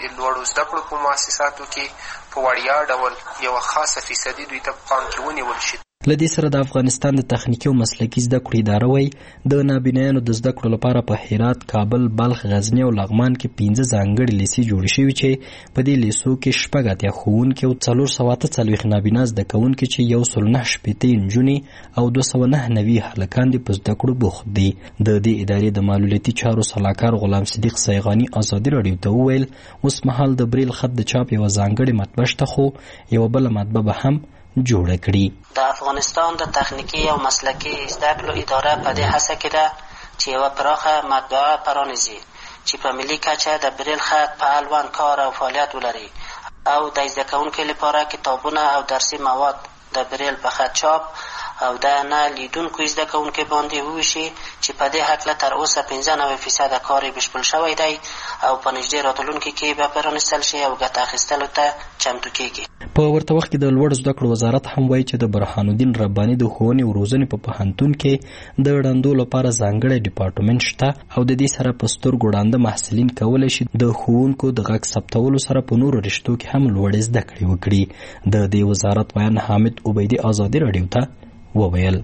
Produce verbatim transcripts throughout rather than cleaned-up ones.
د لوړو زده کړو په مؤسساتو کې په وړیا ډول یوه خاصه فیصدي دوی ته په پام کې ونیول شي. له دې سره د افغانستان د تخنیکي او مسلکي زده کړو اداره وایي د نابینایانو د زده کړو لپاره په هرات، کابل، بلخ، غزني او لغمان کې پنځه ځانګړي لیسې جوړې شوي چې په دې لیسو کې شپږ اتیا ښوونکي او څلور سوه اته څلوېښت نابینا زده کوونکي چې یو سل نه شپېته نجونې او دوه سوه نه نوي هلکان دې په زده کړو بوخت دي. د دې ادارې د معلولیتي چارو سلاکار غلام صدیق سیغاني ازادي راډیو ته وویل اوس مهال د بریل خط د چاپ یوه ځانګړې مطبعه شته، خو یوه بله مطبعه به هم جوړه کړي. د افغانستان د تخنیکي او مسلکي زده کړو اداره په دې هڅه کې ده چې یوه پراخه مطبعه پرانیزي چې په ملي کچه د بریل خط په اړوند کار او فعالیت ولري او د زده کوونکو لپاره کتابونه او درسي مواد د بریل په خط چاپ او د نه لیدونکو زده کوونکو باندې وویشي چې په دې هکله تر اوسه پنځه نوي فیصده کار یې بشپړ شوی دی او په نږدې راتلونکي کې به پرانیستل شي او ګټه اخیستلو ته چمتو کیږي. په ورته وخت کې د لوړ زده کړو وزارت هم وایي چې د برهان الدین رباني د ښوونې او روزنې په پوهنتون کې د ړندو لپاره ځانګړی ډیپارټمنټ شته او د دې سره په سترګو ړانده محصلین کولی شي د ښوونکو د غږ ثبتولو سره په نورو رشتو کې هم لوړې زده کړې وکړي. د دې وزارت ویان حامد عبیدي ازادي راډیو ته وویل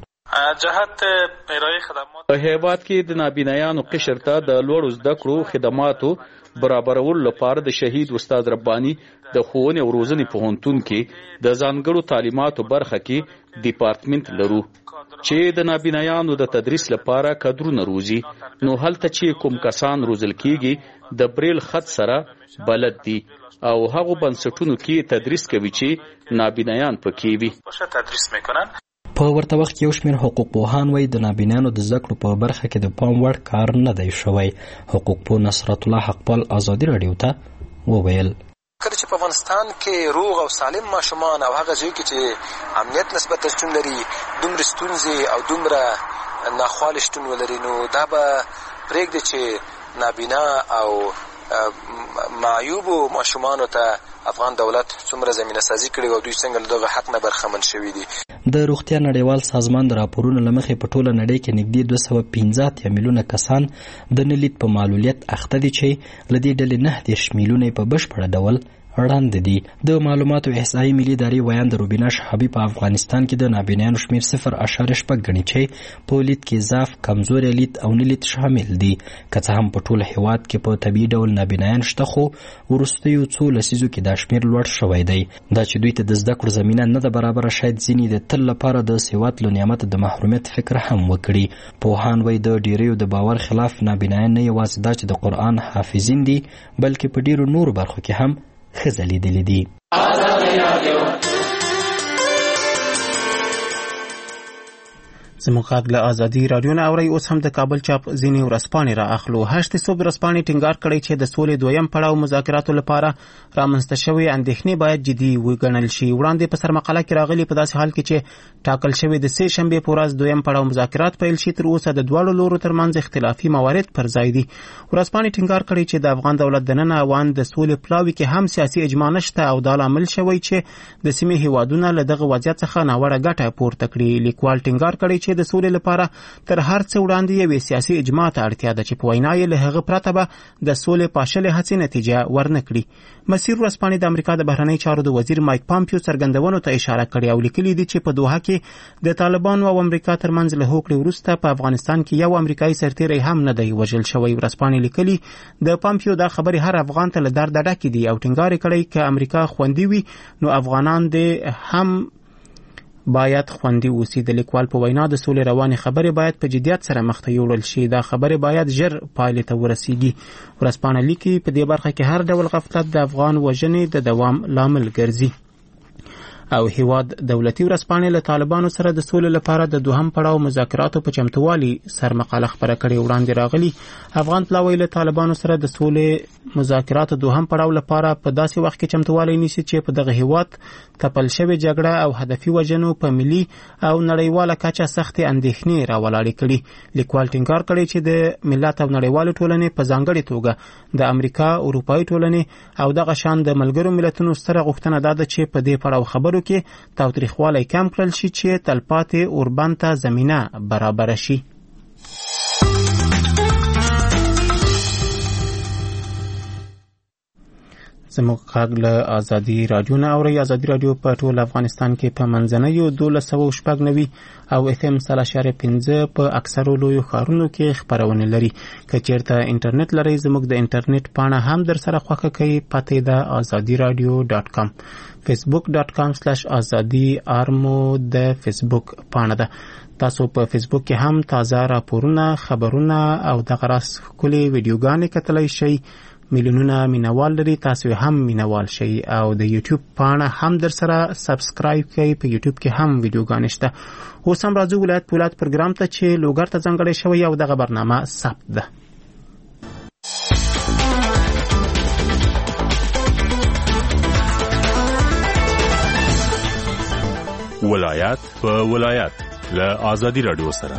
جهت ارائه خدمات په هیواد کې د نابینایانو قشر ته د لوړو زده کړو خدماتو برابرولو لپاره د شهید استاد رباني د ښوونې او روزنې پوهنتون کې د ځانګړو تعلیماتو برخه کې ډیپارټمنټ لرو چې د نابینایانو د تدریس لپاره کادرونه روزي. نو هلته چې کوم کسان روزل کیږي د بریل خط سره بلد دي او هغه بنسټونو کې تدریس کوي چې نابینایان پکې وي تدریس میکنن. په ورته وخت یو شمېر حقوق پوهان وایي د نابینانو د زده کړو په برخه کې د پام وړ کار نه دی شوی. حقوق پوه نصرت الله حقپال ازادي راډیو ته وویل کله چې په افغانستان کې روغ او سالم ماشومان او هغه ځای کې چې امنیت نسبت شتون لري دومره ستونزې او دومره ناخوالې شتون ولري نو دا به پرېږدي چې نابینا او معیوبو ماشومانو ته افغان دولت څومره زمینه سازي کړې او دوی څنګه له دغه حق نه برخمن شوي دي. د روغتیا نړیوال سازمان د راپورونو له مخې په ټوله نړۍ کې نږدې دوه سوه پنځه اتیا میلیونه کسان د نه لید په معلولیت اخته دي چې له دې ډلې نهه دېرش میلیونه یې په بشپړه ډول ړاند دي. د معلوماتو احصایي ملي ادارې ویان د روبینا شهابي په افغانستان کې د نابینایانو شمېر صفر اشاریه شپږ ګڼي چې په لید کې ضعف، کمزوری لید او نه لید شامل دي. که څه هم په ټول هیواد کې په طبیعي ډول نابینایان شته، خو وروستیو څو لسیزو کې دا شمېر لوړ شوی دی. دا چې دوی ته د زده کړو زمینه نه ده برابره، شاید ځینې د تل لپاره د سواد له نعمته د محرومیت فکر هم وکړي. پوهان وایي د ډیریو د باور خلاف نابینایان نه یوازې دا چې د قرآن حافظین دي بلکې په ډیرو نورو برخو کې هم ښځه لیدلې دي. زموږ غږ له ازادي راډیو نه اورئ. اوس هم د کابل چاپ ځینې ورځپاڼې را اخلو. هشت صبح ورځپاڼې ټینګار کړی چې د سولې دویم پړاو مذاکراتو لپاره رامنځته شوې اندېښنې باید جدي وګڼل شي. وړاندې په سرمقاله کې راغلي په داسې حال کې چې ټاکل شوې د سې شنبې په ورځ دویم پړاو مذاکرات پیل شي، تر اوسه د دواړو لورو ترمنځ اختلافي موارد پر ځای دي. ورځپاڼې ټینګار کړی چې د افغان دولت دننه اوان د سولې پلاوي کې هم سیاسي اجماع نشته او دا لامل شوی چې د سیمې هیوادونه له دغه وضعیت څخه ناوړه ګټه پورته کړي. لیکوال ټینګار کړی چې د سولې لپاره تر هر څه وړاندې یوې سیاسي اجماع ته اړتیا ده چې په وینا یې له هغه پرته به د سولې پاشلې هڅې نتیجه ورنه کړي. مسیر ورځپاڼې د امریکا د بهرنۍ چارو د وزیر مایک پامپیو څرګندونو ته اشاره کړې او لیکلي دي چې په دوحه کې د طالبانو او امریکا ترمنځ له هوکړې وروسته په افغانستان کې یو امریکایي سرتیری هم نه دی وژل شوی. ورځپاڼې لیکلي د پامپیو دا خبرې هر افغان ته له درده ډکې دي او ټینګار کړی که امریکا خوندي وي نو افغانان دې هم باید خوندي اوسي. د لیکوال په وینا د سولې روانې خبرې باید په جدیت سره مخته یوړل شي. دا خبرې باید ژر پایلې ته ورسیږي. ورځپاڼه لیکي په دې برخه کې هر ډول غفلت د افغان وژنې د دوام لامل ګرځي. او هیواد دولتي ورځپاڼې له طالبانو سره د سولې لپاره د دوهم پړاو مذاکراتو په چمتووالي سرمقاله خپره کړې. وړاندې راغلي افغان پلاوی له طالبانو سره د سولې مذاکراتو دوهم پړاو لپاره په داسې وخت کې چمتووالی نیسي چې په دغه هیواد تپل شوې جګړه او هدفي وژنو په ملي او نړیواله کچه سختې اندېښنې راولاړې کړي. لیکوال ټینګار کړی چې د ملت او نړیوالې ټولنې په ځانګړې توګه د امریکا، اروپایي ټولنې او دغه شان د ملګرو ملتونو ستره غوښتنه دا ده چې په دې پړاو خبرو کې تاوتریخوالی کم کړل شي چې تلپاتې اوربند ته زمینه برابره شي. زموږ غږ له ازادي رادیو نه اورئ. ازادي رادیو په ټول افغانستان کې په منځنیو دولس سوه شپږ نوي او اف ام سل اشاریه پنځه په اکثرو لویو ښارونو کې خپرونه لري. که چیرته انټرنیټ لرئ زموږ د انټرنیټ پاڼه هم در سره خوښه کوي. پته ده ازادي رادیو ډاټ کام فیسبوک ډاټ کام سلیش ازادي آرمو د فیسبوک پاڼه ده. تاسو په فیسبوک کې هم تازه راپورونه، خبرونه او دغه راس ښکلې ویډیوګانې کتلی شئ. میلیونونه مینوال لري، تاسو هم مینوال شئ او د یوټیوب پاڼه هم در سره سبسکرایب کړئ. په یوټیوب کې هم ویډیوګانې شته. اوس هم راځو ولایت په ولایت پروګرام ته چې لوګر ته ځانګړی شوی او دغه برنامه ثبت ده. ولایت په ولایت له ازادي رادیو سره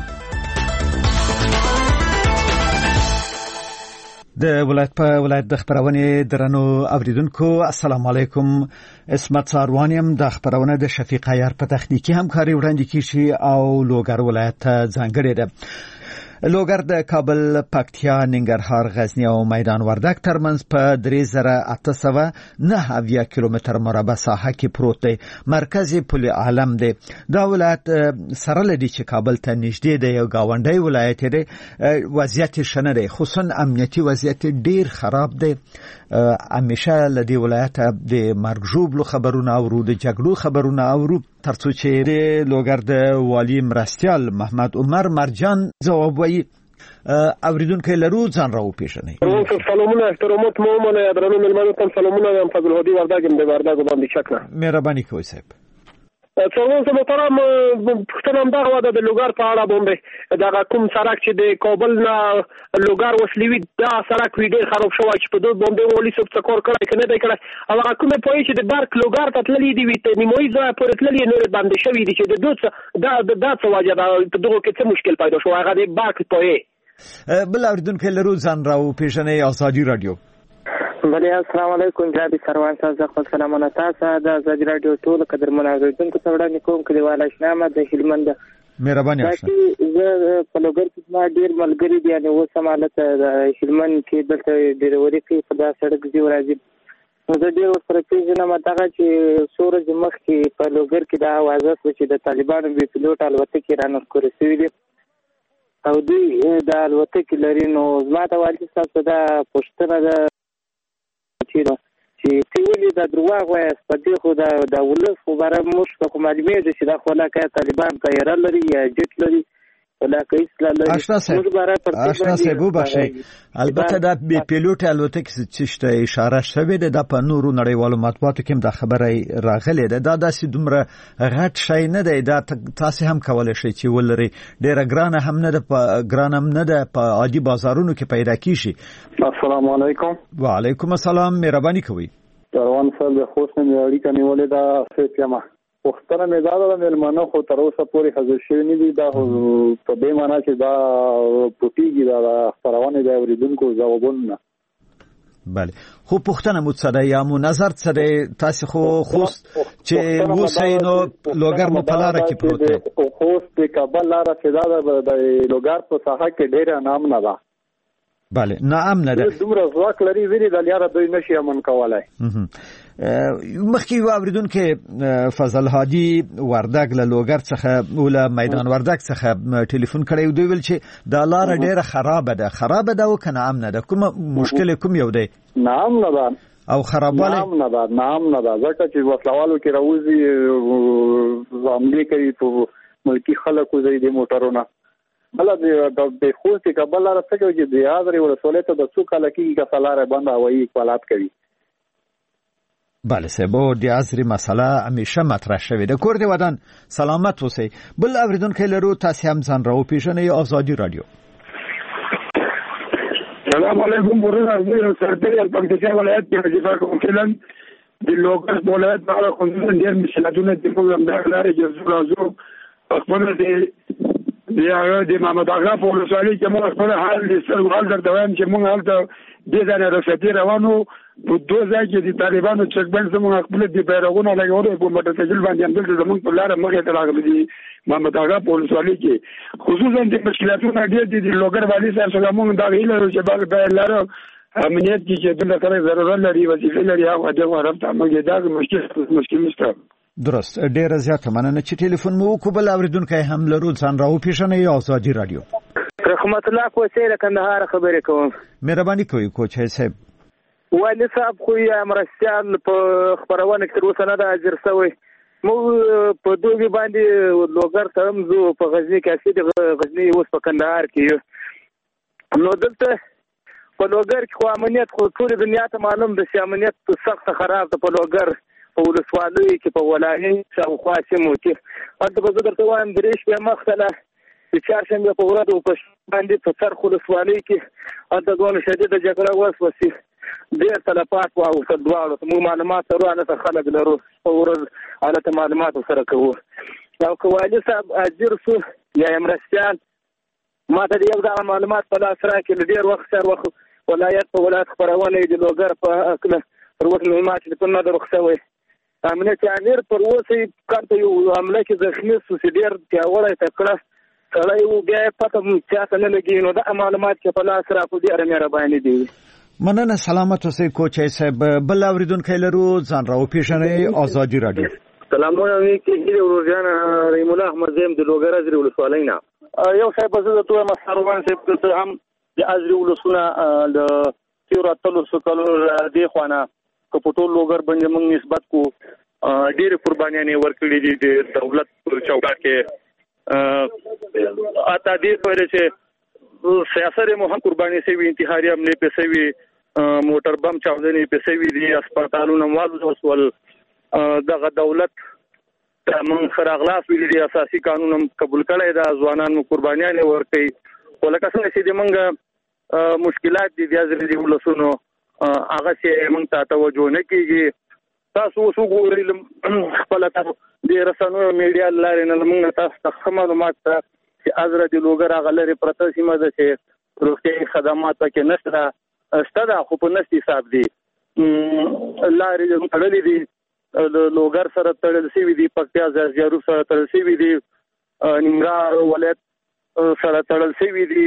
د ولایت په ولایت د خبرونه درنو اوریدونکو السلام علیکم. اسمت ساروانیم د خبرونه د شفیق عیار په تخنیکی همکاري وړاندې کیږي او لوګر ولایت ځانګړی ده. لوګر د کابل، پکتیا، ننګرهار، غزنی او میدان وردګ ترمنځ په درې زره اته سوه نهه اویا کیلومتر مربع ساحه کې پروت دی. مرکزی پل عالم دی. دا ولایت سره لدی چې کابل ته نږدې دی. یو گاونډی ولایت دی. وضعیت شنه دی، خصوصا امنیتي وضعیت ډیر خراب دی. همیشه لدی ولایت د مرګ ژوبلو خبرونه اورو، د جګړو خبرونه اورو، ترڅو چې د لوګر د والی مرستیال محمد عمر مرجان ځواب وایي. اوریدونکو لرو ځان راو پیژنئ. سلامونه احترامات مو منه درنو ملمنو تم سلامونه یم فضل هادي وردګم د وردګ باندې شکر. مهرباني کوئ صاحب. څنګه محترم پښتنم دا غواړه د لوګر په اړه باندې دا کوم سړک چې د کابل نه لوګر وسلیوي دا سړک ویډیو خراب شوی چې په دوه باندې ولې څه څکور کړی کنه دی کړی او هغه کومه پوي چې د برک لوګر ته تللی دی وي ته نیموي ځای پورې تللی نور باندې شوی دی چې د دوه دا دا څه واجب په دغه کې څه مشکل پیدا شو هغه د برک پوي. بل اوریدونکو لرو ځان راو پیژنئ. ازادي رادیو. بله السلام علیکم جناب سروان صاحب، زه خپل سلامونه تاسو د ازادي رادیو ټول قدرمن اوریدونکو ته وړاندې کوم. کلیوال اشنامه د هلمند. مهرباني وکړئ. زه په لوګر کې ما ډیر ملګری دي یعنی اوس هم حالت د هلمند کې دلته ډیر ورې په دا سړک دی ورځي. زه ډیر ورسره پیژنم دغه چې سورج مخ کې په لوګر کې دا اوازه چې د طالبانو بي پيلوټ الوتکې رانسکورې شوې دي او دوی د الوتکې لري. نو زما د والي صاحب دا پوښتنه ده چې تی ولې دا درواغ وایي په دې خو دا د ولس خو باره موږ په معلومېږي چې دا خو لکه طالبان طیاره لري یا جټ لري ولکه اسلام لري. اشنا صاحب وبخښئ، البته دا بي پيلوټ الوتکې چې شته اشاره شوې ده دا په نورو نړیوالو مطبوعاتو کې د خبره راغلې ده. دا داسې دومره غټ شی نه دی. دا تاسو هم کولای شئ چې ولري. ډېره ګرانه هم نه ده، په ګرانه هم نه ده، په عادي بازارونو کې پیدا کیږي. السلام علیکم. وعلیکم السلام. مهرباني کوئ. روان صاحب د خوښ نه اړیکه نیولې دا فکرمه پښتنه مې دا د ملمنو خو تر اوسه پورې حاضر شوی نه دي. دا په دې معنی چې دا پټیږي دا خبرونه د اوریدونکو ځوابونه. بله خو پښتنه مو څه دی یا مو نظر څه دی؟ تاسو خو خوست چې وسای نو لوګر مو په لار کې پروت دی. خوست د کابل لار چې دا د لوګر په ساحه کې ډېر نام نه ده. بله نعم نه ده. دومره ځواک لري ویری د لیاره دوی نشي امن کولای. مخکې اوریدونکو فضل هادي وردګ له لوګر څخه ولا میدان وردګ څخه ټلیفون کړی دوی ویل چې دا لار ډیره خراب ده. خراب ده او کنه امن ده؟ کوم مشکل کوم یو دی؟ نام نه ده او خرابواله نام نه ده. نام نه ده ځکه چې وسلوالو کې راوځي ځاملي کوي په ملکی خلکو زې د موټرونو بل د د خوست کابل لار څخه چې د یادري ولسوالۍ ته د څو کال کې کفلاره بند هوایي اقبالات کوي. بله سبو د ازري مسله همیشه مطرح شوې ده. کور دی ودان سلامت اوسئ. بل اوریدونکو لرو تاسو هم ځان راو پیژنئ. ازادي رادیو. سلام علیکم. ورته زه سرتري پکتیا ولایت کې وظیفه کوم. فلن د لوګر ولایت په اړه کوم ډیر مشکلاتونه دي کوم د لارې جزو راځو خپل دي یا د محمد اغا په ولسوالۍ کې موږ خپل حال د سرغال در دوام چې موږ هلته د ځانه رسېدي روانو په دوه ځای کې د طالبانو چک بند زموږ خپل د بیرغونو لګولو په موټر سایکل باندې هم دلته زموږ په لاره مخې ته راغلي دي محمد اغا په ولسوالۍ کې. خصوصا د مشکلاتونو ډېر دي. د لوګر والي صاحب څنګه موږ دا ویل چې باغ د لاره امنیت کې چې دلته کله ضرورت لري وظیفه لري هغه د عرب ته موږ دا مشکل مشکل نشته. درست. ډیره زیاته مننه چې ټلیفون مو وکړ. بل اوریدونکو هم لرو ځان راو پیښنه یا ازادي رادیو. رحمت الله کوچې له کندهار خبرې کوم. مهرباني کوئ کوچې صاحب. والي صاحب خو یې مرستيال په خبرونه کې تر اوسه نه د اجر شوی. مو په دوی باندې لوګر ترم زو په غزنی کې اسید غزنی اوس په کندهار کې نو دلته په لوګر کې خو امنیت خو ټول دنیا ته معلوم د امنیت سخت خراب ده په لوګر په ولسوالۍ کې په ولایت شاوخوا سیمو کې هلته به زه درته وایم درې شپې مخکې د چهارشنبې په ورځ په باندې په څرخ ولسوالۍ کې هلته دونه شدیده جګړه وسوه ډېر تلفات واوښتل دواړو ته موږ معلومات لرو هلته خلک لرو په ورځ هلته معلومات ورسره کوو او که والي صاحب حاضر شو یا یې مرستیال ما ته د یو دغه معلومات په لاس راکړي له ډېر وخت سره وخت ولایت په ولایت خپرونه یې د لوګر په هکله تر اوسه مې ما ټلیفون نه در رخصوی امنیت امیر پر اوسه یې کار ته یو حمله کې زخمي شو چې ډېر پیاوړی تکړه سړی و بیا یې پته چا ته نه لګي نو دغه معلومات چې په لاس راکړو ډېره مهرباني دی. مننه. سلامت اوسئ کوچې صاحب. بل اوریدونکی لرو ځان راو پیښنه ازادي رادیو. سلامونه وی کې روزان رحیم الله احمد زم د لوګر ازری ولسوالۍ نه یو صاحب زه ته مسروان صاحب ته هم د ازری ولسونه د تیراتلو سکلو دی خوانه کپټول لوګر باندې موږ نسبت کو ډېر قربانیاں ورکړي دي د دولت چوکاټ کې اته دې پر چې سیاست مو هم قرباني سي وي انتحاري حمله په سي وي موټر بم چاودنې په سي وي دي هسپتالونو والو وسول دغه دولت ته موږ خراغلاف ویلي اساسي قانون هم قبول کړی دا ځوانانو قربانیاں ورکړي ولکه څنګه چې موږ مشکلات دي د ازري ولسونو هغه چې موږ ته توجه نه کیږي. تاسو اوس وګورئ خپل تاسو د رسنیو میډیا لارې نه موږ تاسو ته معلومات چې ازره د لوګر هغه لري پرته سیمه ده چې روغتیايي خدمات پکې نشته ستدا خو په نشتی حساب دي لارې تړلې دي د لوګر سره تړل شوی دي پکتیا زرجارو سره تړل شوی دي ننګرهار ولایت سره تړل شوی دي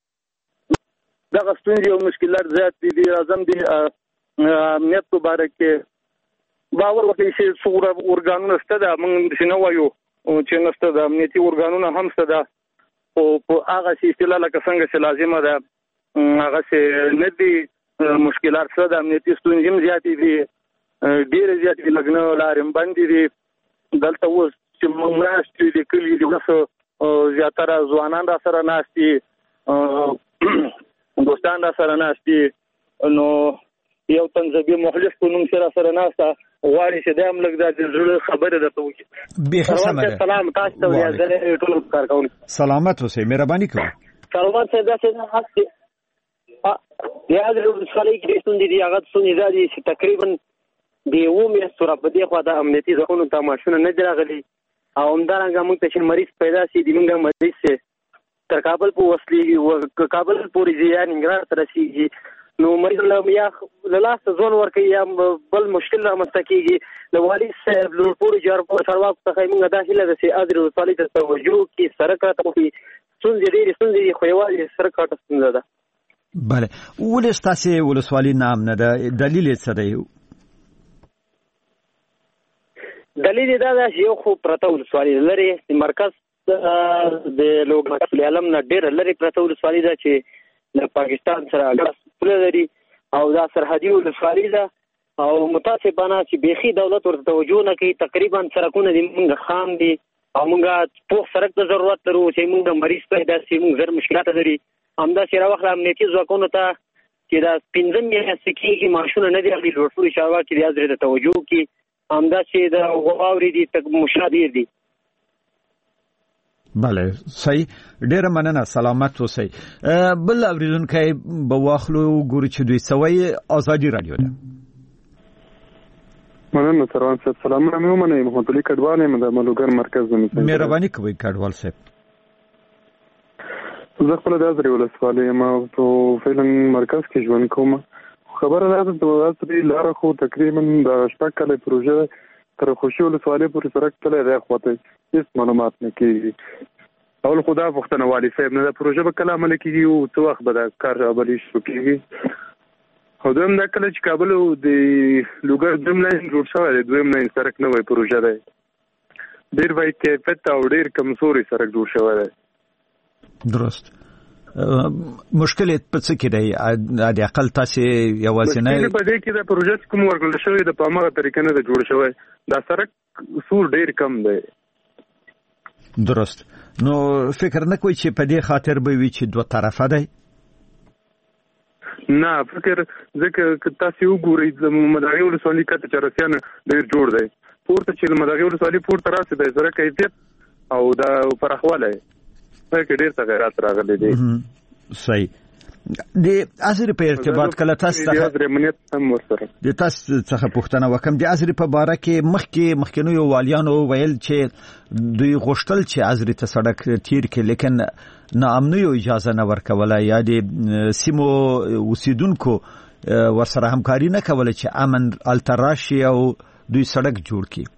دغه ستونزې او مشکلات زیات دي اعظم دي امنیت مبارک باور وکړئ چې څوره اورګانونه شته ده موږ چې نه وایو چې نشته د امنیتي اورګانونه هم شته ده او په هغه چې اصطلاح لکه څنګه چې لازمه ده هغه چې نه دي مشکلات شته د امنیتي ستونزې هم زیاتې دي ډېرې زیاتې لګنه لارې بندې دي دلته اوس چې موږ ناست یو د کلي د اوس زیاتره ځوانان را سره ناست دي دوستان را سره ناست دي نو یو تنظیمي مخلص په نوم سره سره ناسته غواړي چې د املک د زړه خبره ده ته به سلام سلام تاسو ته یا زه ټول کار کوم. سلامت اوسئ مهرباني کوئ. سلامت څه ده چې حق دي یا د ولسوالۍ کې ستوندې دي هغه ستوندې دي چې تقریبا د یو میاشتو را په دې خوا د امنیتي ځواکونو ته ماشونه نه دي راغلي او همدارنګه موږ ته چې مریض پیدا شي د موږ مریض چې تر کابل په وصلېږي کابل پورې ځي یا ننګرهار ته رسېږي نو مریض له یا له لاسه ځوان ورکوي یا بل مشکل رامنځته کېږي له والي صاحب له ټولو چارواکو څخه موږ دا هیله ده چې ازرې ولسوالۍ ته توجه وکړي سړک راته وکړي ستونزې ډېرې ستونزې دي خو یوازې سړک راته ستونزه ده. بله ولې ستاسې ولسوالي نام نه ده دلیل یې څه دی؟ دلیل دا ده چې یو خو پرته ولسوالي لرې مرکز د لوګر عالم نه ډېره لرې پرته ولسوالي ده چې له پاکستان سره ګاز پوله لري او دا سرحدي ولسوالي ده او متاسفانه چې بیخي دولت ورته توجه نه کوي تقریبا سړکونه دي موږ خام دي او موږ پوخ سړک ته ضرورت لرو چې موږ مریض پیدا شي موږ زر مشکلات لري همداسې راوخله امنیتي ځواکونو ته چې دا پنځه میاشتې کېږي معاشونه نه دي راغلي لوړپوړي چارواکي دي ازرې ته توجه وکړي همداسې د واورې دي مشکلات ډېر دي. بله صحیح ډیره مننه سلامت اوسئ. بل اوریدونکی به واخلو ګورو چې دوی سوی ازادي رادیو ده. مننه سروان صاحب سلامونه مې ومنئ محمد علي کډوال یم د ملوګر مرکز نه. مهرباني کوئ کډوال صاحب. زه خپله د ازرې ولسوالۍ یم او په فعلا مرکز کې ژوند کوم. خبره دا ده د ازرې لاره خو تقریبا د شپږ کاله پروژه تر خوشي ولسوالۍ پورې سړک تللی دی خواته هېڅ معلومات نه کېږي. اول خو دا پوښتنه والي صاحب نه دا پروژه به کله عملي کېږي او څه وخت به دا کار عملي شروع کېږي خو دویم دا کله چې کابل د لوګر دویم لاین جوړ شوی دی دویم لاین سړک نوی پروژه دی ډېر وایي کیفیت او ډېر کمزوري سړک جوړ شوی دی. درست. مشکل په څه کې دی؟ د اقل تاسو یوازینی مشکل په دې کې د پروژه کوم ورکړل شوی د په هغه طریقه نه جوړ شوی دا سړک سور ډېر کم دی. درست. نو فکر نه کوئ چې په دې خاطر به وي چې دوه طرفه دی؟ نه فکر ځکه تاسو وګورئ د مدغې ولسوالۍ کته چرسیان ډېر جوړ دی پورته چې مدغې ولسوالۍ پورته راسي د سره کیفیت او دا پرخواله پکې ډېر تغیرات راغلي دي. صحیح. د ازری په ارتباط کله تاسو ته د امنیت هم ورسره د تاسو څخه پوښتنه وکم د ازری په باره کې مخکې مخکینو والیانو ویل چې دوی غوښتل چې ازری ته سړک تیر کې لیکن ناامنیو اجازه نه ورکوله یا د سیمو اوسیدونکو ورسره همکاري نه کوله چې امن التراشي او دوی سړک جوړ کړي.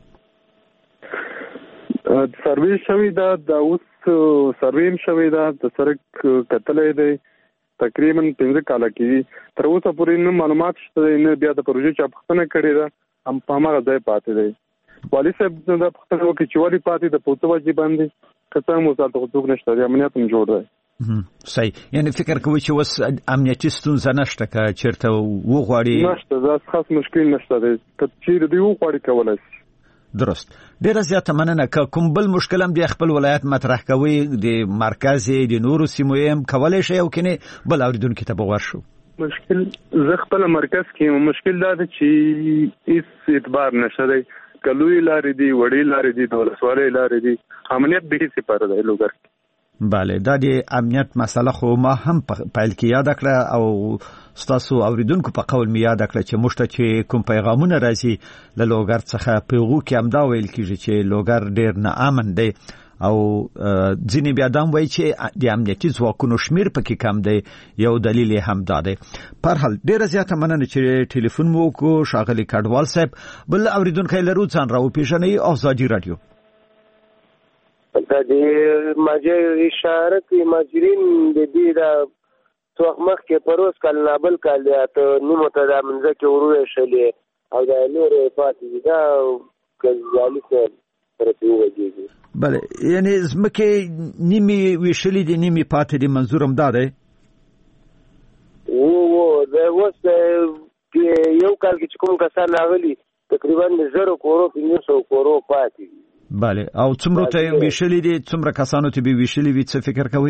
سروې شوی دا د اوس سروې شوی دا د سړک کتلې دی تقریبا پنځه کاله کې تر اوسه پورې نه معلومات شته نه بیا د پروژې چا پوښتنه کړې ده هم په هغه ځای پاتې دی. والي صاحب دا پوښتنه وکړي چې ولې پاتې د پوتو واجب باندې کته مو ساتو حقوق نشته د امنیت هم جوړ دی. صحیح. یعنی فکر کوي چې وس امنیتي ستونزه نشته که چیرته وغواړي نشته دا خاص مشکل نشته دی که چیرې دی وغواړي کولای شي. درست. ډیره زیاته مننه. که کوم بل مشکل هم د خپل ولایت مطرح کوي د مرکز د نورو سیمو هم کولای شي او کنه بل اوریدونکو ته بغور شو. مشکل زه خپل مرکز کې مشکل دا دی چې هیڅ اعتبار نشته دی کلوې لارې دي وړې لارې دي د ولسوالۍ لارې دي امنیت به هیڅ پاره دی لوګر. بله دا د امنیت مسله خو ما هم پیل کې یاد کړه او ستاسو اوریدونکو په قول می یاد کړه چې موږ ته چې کوم پیغامونه راځي له لوګر څخه پیغو کې هم دا ویل کیږي چې لوګر ډیر نه امن دی او ځینې بیا دام وایي چې د امنیتي ځواکونو شمیر پکې کم دی یو دلیل هم دا دی. په هر حال ډیره زیاته مننه چې ټلیفون مو وکړو ښاغلي کډوال صاحب. بل اوریدونکو لرو ځان راوپېژنئ آزادي رادیو. دا د ماجر اشاره کوي ماجرین د دې د توخمخ کې پروس کال نابل کال ته نیمه ته د منځ کې ورو شلې او د نور پاتې دا کله څه پرته وږي. بله یعنی زمکه نیمه ویشلې دي نیمه پاتې دي منظورم دا دی. او او دا وس یو کال کې کوم کسان راغلي تقریبا زر کورو پنځه سوه کورو پاتې دي. بله او څومره ته ویشلې دي څومره کسانو ته به ویشلې وي څه فکر کوي؟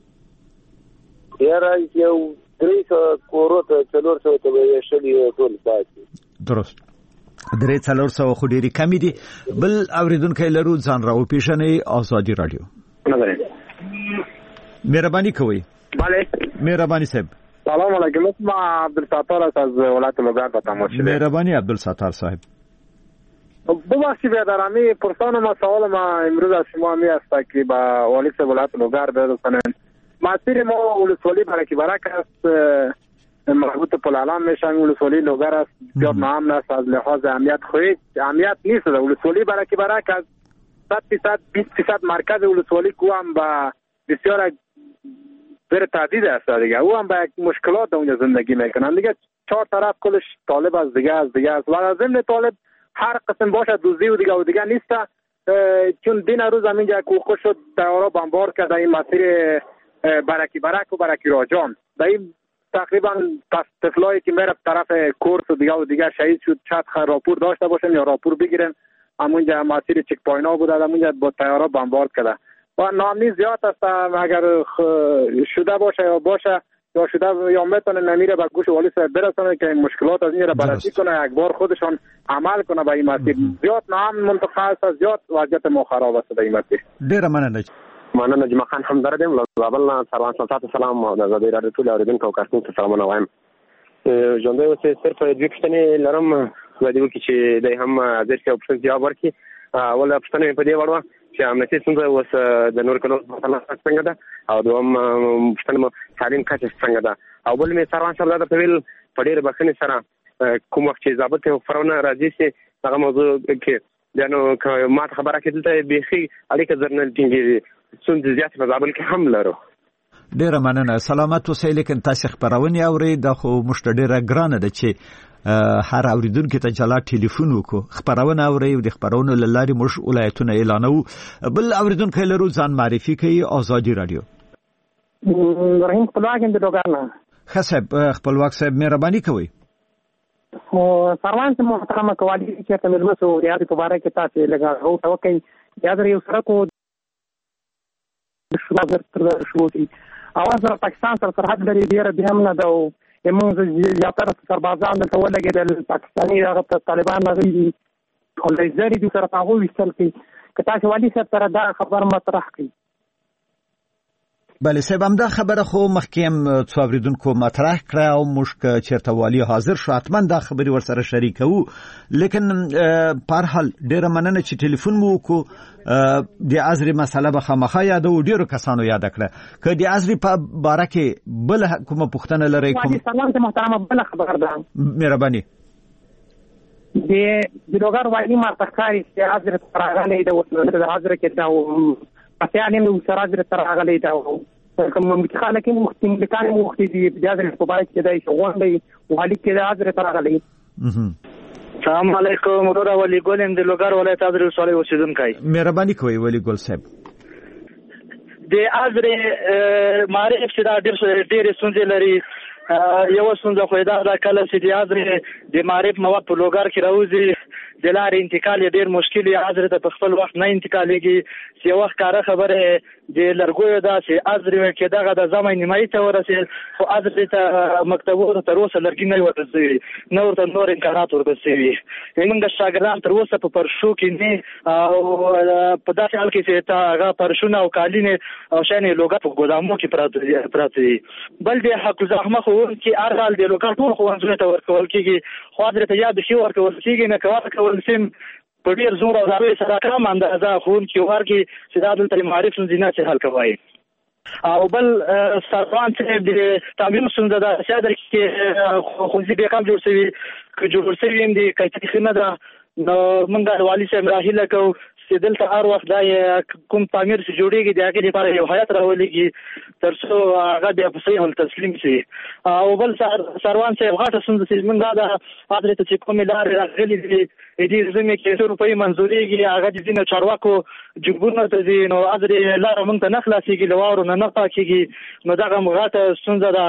یاره یو درې سوه کورو ته څلور سوه ته به ویشلې ټول پاتې. درست. درې څلور سوه خو ډېرې کمې دي. بل اورېدونکی لرو ځان راوپېژنئ آزادي رادیو. مهرباني کوئ. بله مهرباني صاحب. سلام علیکم. اسم عبدالستار است از ولایت لوگر با تماس شده. مهربانی عبدالستار صاحب. ببخشید بیادرامی پرسان ما سوال ما امروز از شما می است که با والی ولایت لوگر برسانند. مسیر ما ولسوالی برکی برک است مربوط پلالان میشن ولسوالی لوگر است بسیار ناامن است از لحاظ امنیت خواهید امنیت نیست ولسوالی برکی برک است صد فیصد بیست فیصد مرکز ولسوالی کو هم با بسیار بر تعدید است دیگه او هم با مشکلات اونجا زندگی میکنن دیگه چهار طرف کلش طالب از دیگه از دیگه است و از ضمن طالب هر قسم باشه دوزی و دیگه و دیگه نیست چون دین روز هم اینجا کوخ شد تیارا بمبار کرد این مسیر برکی برک و برکی راجان در این تقریبا طفلایی که میره طرف کورس و دیگه و دیگه شهید شد شاید راپور داشته باشن یا راپور بگیرن همونجا مسیر چک پاینا بوده همونجا با تیارا بمبار کرده و نامنی زیاد است اگر شده باشه یا باشه یا شده یا میتونه نمیره به گوش والی صاحب برسونه که این مشکلات از این را بررسی کنه یک بار خودشان عمل کنه به این مسیر زیاد نام منطقه است زیاد وضعیت ما خراب است به این مسیر. ډیره مننه. مننه جمع خان همدرد یم له زابل نه سروان سلطات سلام او د آزادۍ راډیو ټول اوریدونکو او کارکونکو ته سلامونه وایم. ژوندی اوسئ. صرف دوې پوښتنې لرم خدای دې وکړي چې دی هم حاضر شي او پوښتنې جواب ورکړي. اوله پوښتنه مې په دې وړ وه چې امنیتي ستونزه اوس د نور کلو څنګه ده او دویم پوښتنه مو تعلیم کچه څنګه ده او بل مې سروان صاحب دا درته ویل په ډېرې بښنې سره کوم وخت چې ضابط فرونه راځي چې هغه موضوع کې بیا نو که ما ته خبره کړې دلته بیخي اړیکه زر نه ټینګېږي ستونزې زیاتې په زابل کې هم لرو. ډیره مننه. سلامت اوسئ. لیکن تاسو خبرونه اورئ د خو مشتډیره ګرانه ده چې هر اوریدونکو ته جلا ټلیفون وکړو. خبرونه اورئ او د خبرونو لاري موږ ولایتونه اعلانو. بل اوریدونکو لرو ځان معرفي کوي. آزادي رادیو. رحیم خپلواک د دوګانا. خصب خپلواک صاحب مهرباني کوئ. او سروان محترم قوالی چې ته ملمسو ریاض مبارک تاسو لګا او توکي یاد لري سره کو شوازر تر شو دي اواز پاکستان سره سرحد لري ډیر د هم نه دو موږ زیاتره سربازان ته ولګېدل پاکستاني هغه طالبان غوړي او لزري د سره تاغو وستل کی کته چې والي صاحب سره دا خبر مطرح کی. بله صاحب هم دا خبره خو مخکیم څوریدونکو مطرح کړه او موږ چیرته والی حاضر شو حتما دا خبري ورسره شریکو. لیکن په هر حال ډیره مننه چې ټلیفون مو وکړو. د ازري مسله به خامخا یاد او ډیرو کسانو یاد کړه. که د ازري په باره کې بل کومه پوښتنه لرئ کوم سلام ته محترم بل خبر ده مهرباني د د لوګر والی مارتخاري چې ازري ترغلې د وسله د ازري کې دا پاتې نیم سره ازري ترغلې دا کوم متخاله کې مختلف مکان مختلف دي د ازري په باره کې دا شغون دی والی کې د ازري ترغلې. السلام علیکم ورور ولی ګل د لوګر ولایت ازري ولسوالۍ اوسیدونکي. مهرباني کوئ ولی ګل صاحب. د ازري معرف چې دا ډېر ډېر ستونزې لري. یو ستونزه خو دا ده کله چې د ازري د معرف مواد په لوګر کې راوځي د لارې انتقال ډېر مشکل دی. ازري ته په خپل وخت نه انتقالېږي. چې یو وخت کاره خبره د لرګیو دا چې ازري کې دغه د زمای نیمایي ته ورسېد خو ازري ته مکتبونو تر اوسه لرګي نه ورسېږي نه ورته نور امکانات ورسېږي. زموږ شاګردان تر اوسه په پرشو کې نه او په داسې حال کې چې هغه پرشونه او کالینې او شانې لوګر په ګودامو کې پراته دي. بل د حق الزحمه ښوونکي هر حال د لوګر ټول ښوونځیو ته ورکول کېږي خو ازري ته یا بېخي ورکول کېږي نه که ورکول سیم په ډېر زور او ضروري سره کم اندازه ښوونکي ورکړي چې دا دلته د معرف ستونزې نه چې حل کوي. او بل سروان صاحب د تعلیم ستونزه ده چې ازري کې ښوونځي بیا کم جوړ شوي که جوړ شوي هم دي کیفیت ښه نه ده. نو موږ د والي صاحب راهیله کوو چې دلته هر وخت دا کوم تعمیر چې جوړېږي د هغې لپاره یو هیات راولېږي تر څو هغه بیا په صحیح ډول تسلیم شي. او بل سروان صاحب غټه ستونزه چې موږ دا ده ازري ته چې کومې لارې راغلي دي دې زمې کې څو روپۍ منظورېږي هغه د ځینو چارواکو جګبونو ته ځي نو ازري لاره موږ ته نه خلاصېږي له واورو نه نه پاکېږي. نو دغه غټه ستونزه ده.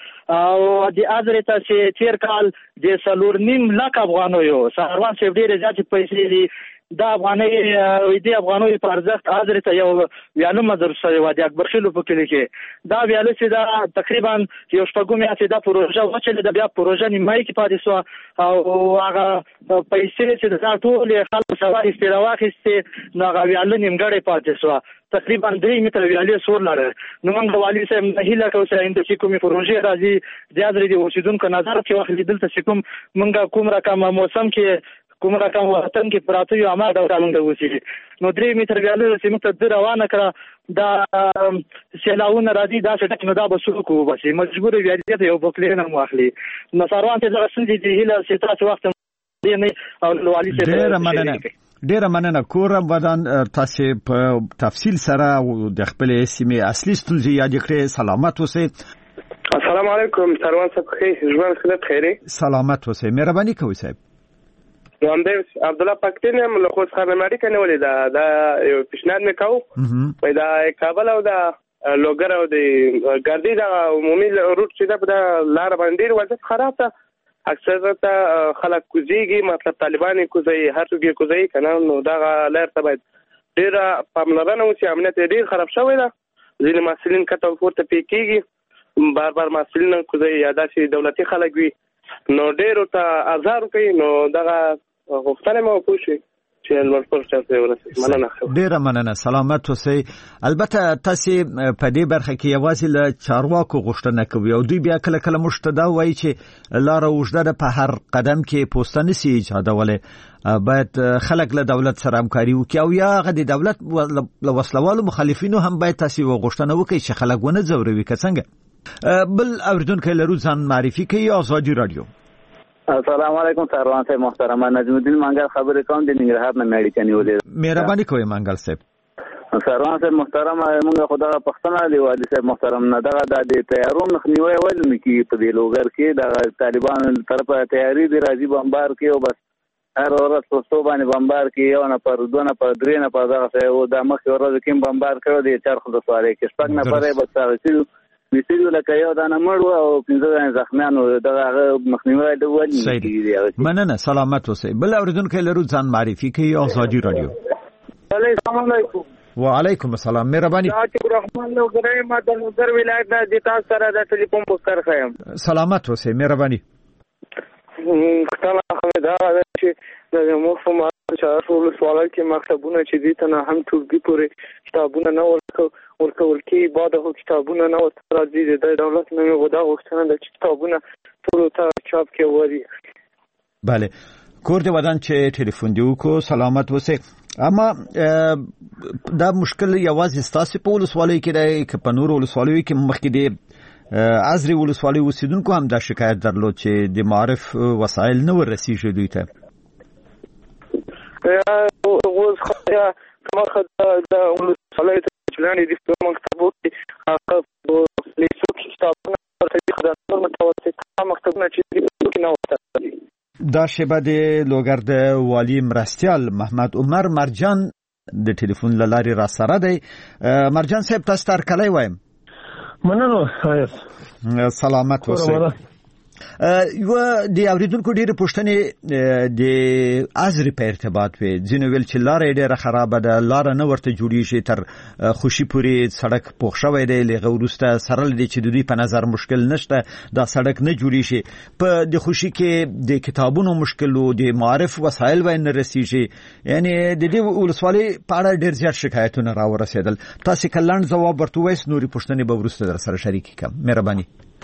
او د ازري ته چې تیر کال د څلور نیم لک افغانیو سروان صاحب ډېرې زیاتې پیسې دي دا افغانۍ د افغانیو په ارزښت ازري ته یو ویاله مضروب شوې وه د اکبر خیلو په کلي کې. دا ویاله چې دا تقریبا یو شپږم یا چې دا پروژه وچلېده بیا پروژه نیمایي کې پاتې شوه او هغه پیسې چې دا ټولې خلکو سره ایستې راواخیستې نو هغه ویاله نیمګړې پاتې شوه. تقریبا درې متره ویالې سور لري. نو موږ د والي صاحب نه هیله کوو چې آینده چې کومې پروژې راځي د ازري د اوسېدونکو نظر کې واخلي دلته چې کوم موږ کوم رقم موسم کې کوم رقم وطن کې پراته یو عمل ډول موږ وسیږي. نو درې متر ویالې چې موږ ته روانه کړه دا سیلاونه راځي دا څه ټکنو دا به څوک وباسي مجبور ویالې ته یو بوکلې نه واخلي. نو سروان ته دغه ستونزې دي هیله چې تاسو وخت نه او والي صاحب ډېره مننه ډیره مننه. کورم ودان تاسو په تفصیل سره د خپل سیمې اصلي ستونزې یاد کړې. سلامت اوسئ. السلام علیکم سروان صاحب خیر ژوند خدای خیره. سلامت اوسئ. مهرباني کوئ صاحب. همدې عبدالله پاکستان هم له خو څخه مېړی کنه ولې دا دا یو پیشنهاد مې کوو په دا کابل او دا لوګر او د ګردی دا عمومي روټ چې دا په لار باندې وضعیت خراب ده. اکثریت خلک کوزيږي مطلب طالبان کوزي هر څوک کوزي کنه نو دا لار ته باید ډیر پاملرنه وشي. امنیت ډیر خراب شوی ده. ځینې مسؤلین کته ورته پیکيږي بار بار مسؤلین کوزي یاده شي دولتي خلک وي نو ډیر ته ازار کوي. نو دا غوښتنه مو پوښي چې المرپور چاته ورسې. مننه ډیره مننه. سلامت اوسئ. البته تاسو په دې برخه کې یوازې له چارواکو غوښتنه کوي او دوی بیا کله کله مشتدا وایي چې لار اوږده په هر قدم کې پوسټنه سي ایجادولې باید خلک له دولت سره همکاري وکړي او یا غو د دولت له وسلوالو مخالفینو هم باید تاسو غوښتنه وکړي چې خلک ونه ځوروي که څنګه. بل اوریدونکو لرو ځان معرفي کوي. آزادي رادیو. السلام علیکم سروان صاحب محترم. نجم الدین منګل خبرې کوم د ننګرهار نه مېړی کني ولې. مهرباني کوئ منګل صاحب. سروان صاحب محترم موږ خدای پښتنه دی والي صاحب محترم نه دغه د تیارون مخنیوي ول مکی په دې لوګر کې د طالبان طرفه تیاری دی راځي بمبار کې او بس هر ورځ پښتو باندې بمبار کې یو نه پر دوه نه پر درې نه پر دغه او د مخ ورځ کې بمبار کړو د چرخ د سوالې کې شپږ نه پرې بس تاسو ویسیو لکه یو دانه مړو او پنځه زخمیانو دغه مخنیوي د ولې دی مننه سلامت اوسئ. بل اوریدونکو لرو ځان معرفي کوي آزادی رادیو. السلام علیکم. وعلیکم السلام. مهرباني. عاطف الرحمن لوګرای ما د نظر ولایت د تاسو سره د ټلیفون مستر خیم. سلامت اوسئ. مهرباني. کله خو دا چې د مفهوم شارول سوالای کې مکتبونه چې دي ته هم ټولګي پورې کتابونه نه ورکو ورکول کې بعد هغه کتابونه نه راځي د دولت نه غوډه غوښتنه د کتابونه ټول ته چاپ کې وری. بله کور دې ودان چې ټلیفون دی وکړو. سلامت اوسئ. اما دا مشکل یوازې ستاسو په ولسوالۍ کې دی که په نورو ولسوالیو کې مخکې دی عزري ولسوالۍ اوسیدونکو هم دا شکایت درلود چې د معارف وسایل نه ورسیږي دوی ته؟ اوس خو یا مخه د ولسوالۍ ته چلانې دي په مکتبو کې هغه لیسو کتابونه ورته خدای متوسط مکتبونه چې دي نه ورته. دا شبه د لوګر د والی مرستیال محمد عمر مرجان د ټلیفون له لارې را سره دی. مرجان صاحب تاسو ته هرکلی وایم. مننه. سلامت اوسئ. یو د اوریدونکو ډېرې پوښتنې د عذري په ارتباط وي. ځینې ویل چې لاره یې ډېره خرابه ده، لاره نه ورته جوړېږي، تر خوشي پورې سړک پوخ شوی دی، له هغه وروسته سرل دی چې د دوی په نظر مشکل نشته، دا سړک نه جوړېږي. په د خوشي کې د کتابونو مشکل و، د معارف وسایل وای نه رسېږي. یعنی د دې ولسوالۍ په اړه ډېر زیات شکایتونه راورسېدل. تاسې که لنډ ځواب ورته ووایاست نورې پوښتنې به وروسته در سره شریکې کړم. مهرباني.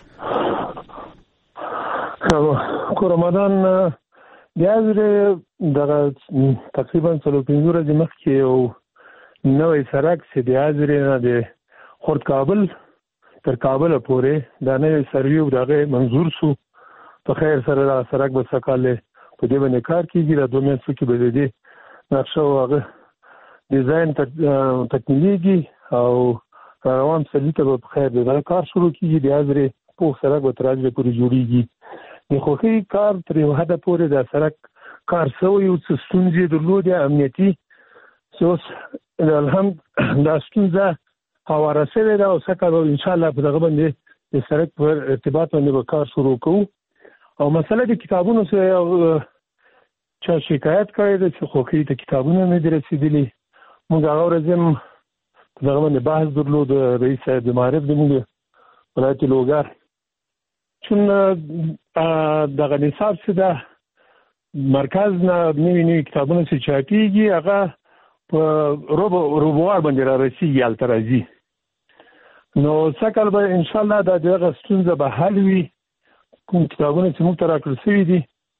کو رمضان د عزرې دغه تقریبا څلور پنځه ورځې مخکې یو نوی سړک چې د عزرې نه د خرد کابل تر کابل پورې دا نوی سروي دغه منظور شو. په خیر سره دا سړک به سکاله په دې باندې کار کیږي. دا دوه میاشتې کې به دې نقشه او هغه ډیزاین تکمیلېږي او روان سړي ته به خیر دا کار شروع کیږي. د عزرې په سړک به تر عزرې پورې جوړیږي. د خوخي کار تر یو حد پورې دا سړک کار سوی او څه ستونزې درلودې امنیتي سوس الحمد دا ستونزه هواره شوې ده او سکه ان شاء الله په دغه باندې د سړک پر ارتباط باندې به کار شروع کوو. او مسله د کتابونو سره چا شکایت کړی ده چې خوخي ته کتابونه نه دي رسېدلي. موږ هغه ورځ هم په دغه باندې بحث درلود. رئیس صاحب د معارف زموږ ولایت لوګر چون دغه نصاب څه ده مرکز نه نوي نوي کتابونه چې چاپېږي هغه په روبوار باندې را رسېږي هلته راځي. نو سږ کال به انشاءالله دا دغه ستونزه به حل وي. کوم کتابونه چې موږ ته راکړل شوي دي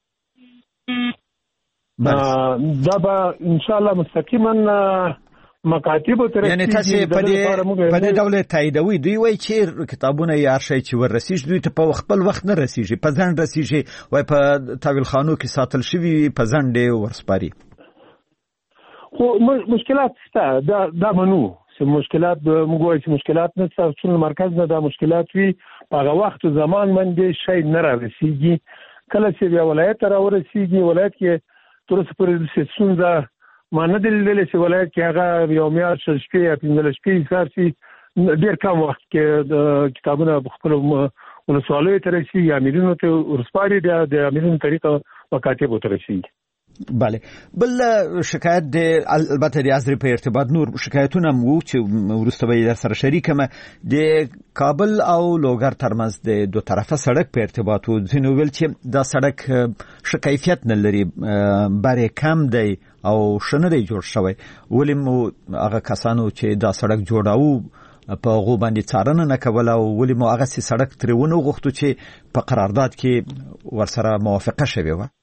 دا به انشاءالله مستقیما مکاتب تر یعنی تاسو په دې په دې ډول تاییدوي. دوی وایي چې کتابونه یې هر شی چې ورسیږي دوی ته په خپل وخت نه رسیږي، په ځنډ رسیږي، وای په تحویل خانو کې ساتل شوي په ځنډ ورسپاري. خو مشکلات شته، دا دا منو چې مشکلات موږ وایو چې مشکلات نه شته، چې مرکز نه دا مشکلات وي په هغه وخت زمان باندې شی نه رسیږي. کله چې بیا ولایت را ورسیږي ولایت کې تر څو پورې ستونزه ما نه دي لیدلې چې ولایت کې هغه یو میاشت شپې یا پنځه شپې سارسي ډېر کم وخت کې د کتابونه خپل ولسوالیو ته رسېږي یا امیرونو ته ورسپاري د امیرونو طریقه مکاتبو ته رسېږي. بله. بل شکایت د البته د عزرې په ارتباط نور شکایتونه هم وو چې وروسته به یې در سره شریکم. د کابل او لوګر ترمنځ د دو طرفه سړک په ارتباط وو. ځینو ویل چې دا سړک ښه کیفیت نه لري، برې کم دی او ښه نه دی جوړ شوی. ولې مو هغه کسانو چې دا سړک جوړاوه په هغو باندې څارنه نه کوله او ولې مو هغسې سړک ترې ونه غوښتو چې په قرارداد کې ورسره موافقه شوې وه؟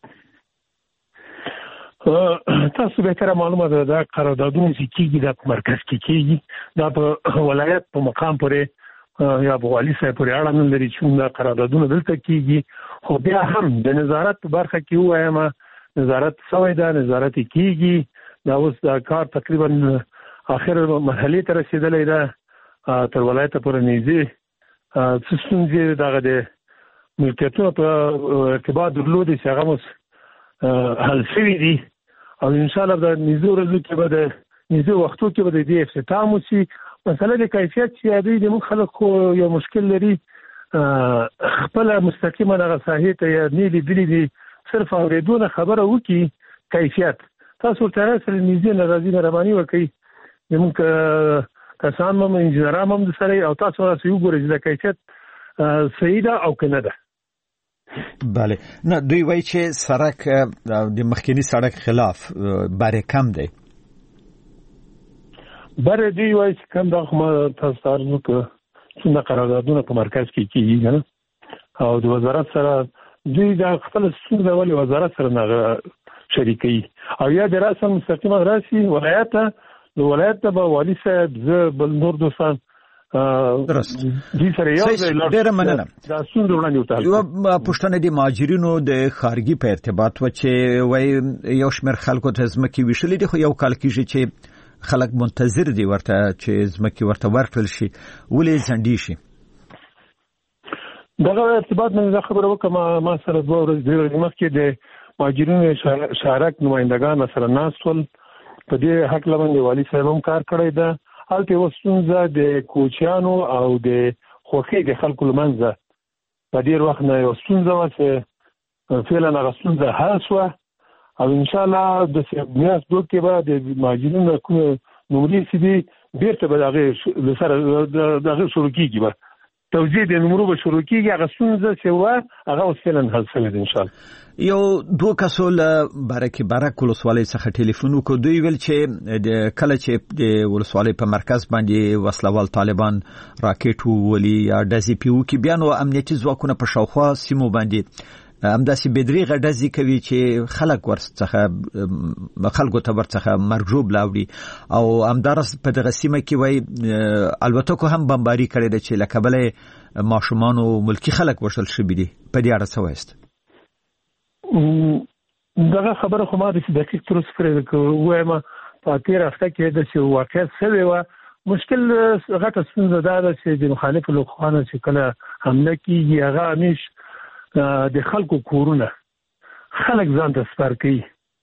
تاسو به تر معلومه ده دا قراردادونه چې کیږي د مرکز کې کیږي دا په ولایت په مقام پورې یا په والی صاحب پورې اړه نه لري چې دا قراردادونه دلته کیږي. خو بیا هم د نظارت په برخه کې وایم نظارت سوی ده، نظارت کیږي. دا اوس دا کار تقریبا اخر مرحله ته رسیدلې ده تر ولایت پورې نږدې څه ستونزې دغه د ملکیتونو په ارتباط درلودې چې هغه اوس حل شوي دي او ان شاء الله د نږدې ورځو کې به د نږدې وختو کې به د دې افتتاح وشي. مسله د کیفیت چې دوی د موږ خلکو یو مشکل لري خپل مستقیما هغه ساحې ته یا نه لیدلې دي صرف اوریدونه خبره وکي کیفیت تاسو ته سره نږدې ناراضي مهرباني وکړئ موږ کسان هم انجنیران هم سره او تاسو راځي وګورئ چې کیفیت صحیح ده او کنه ده. بله نه دوی وایي چې سړک د مخکنی سړک خلاف باره کم دی. بره دی وایي چې کم دا خو تاسو ته نو که څنګه قراردادونه په مرکز کې کیږي نه او د وزارت سره دوی د خپل ستونزې ولې وزارت سره نه شریکي او یا د راسم مستقیما راسي ولایت د ولایت به والی صاحب ز بل نور دوستان درست دې سره یو ډېر مننه. دا څنګه وړاندې وتاله یو پښتنه د مهاجرینو د خارجي په ارتباط و چې وای یو شمېر خلکو ته ځمکې ویشلې دي خو یو کال کېږي چې خلک منتظر دي ورته چې ځمکې ورته ورکړل شي ولې ځنډي شي. دغه ارتباط مې خبره وکم ما سره دوه ورځې مخکې د مهاجرینو شارک نمائندگان سره ناسول په دې حق لمن والی صاحب هم کار کړی ده. هلته وسونځه د کوچیانو او د خوخي د خلکو لمنځه په ډیر وخت نه وسونځه چې فعلا غسونځه هاسوه او ان شاء الله د میاس دوه کې به د مهاجرینو کوم نمرې سي دي بیرته به دغه سره دغه شروع کیږي به توزیع د نمرو به شروع کیږي هغه څنګه چې و هغه اوس فعلا حل شوی دی ان شاء الله. یو دوه کسو له برکه برک ولسوالۍ څخه ټلیفون وکړ دوی ویل چې د کله چې د ولسوالۍ په مرکز باندې وسلوال طالبان راکټ ولي یا دزي پیو کې بیا نو امنیتي ځواکونه په شاوخوا سیمو باندې همداسې بدريغه دزي کوي چې خلک ورڅخه خلکو ته ورڅخه مرجوب لاوړي او همدارس په دغه سیمه کې وای البته کو هم بمباري کړي د چې لکبله ماشومان او ملکی خلک وشل شوی دي په دې اړه څه وایست؟ دغه خبره خو ما د دقیق تر اوسه پرې وایم په تیر هفته کې د څه واقعیت سوي و مشکل غټه څنګه دا د چې د مخالفو لخوانه چې کله حمله کیږي هغه همیش د خلکو کورونه خلک ځان ته سپار کوي.